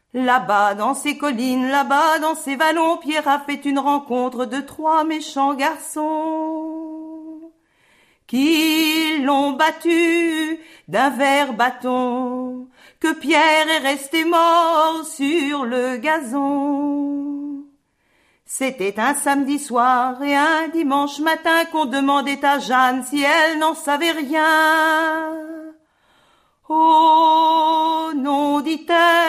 Là-bas dans ces collines, là-bas dans ces vallons, Pierre a fait une rencontre de 3 méchants garçons qui l'ont battu d'un ver bâton, que Pierre est resté mort sur le gazon. C'était un samedi soir et un dimanche matin qu'on demandait à Jeanne si elle n'en savait rien. Oh non, dit-elle.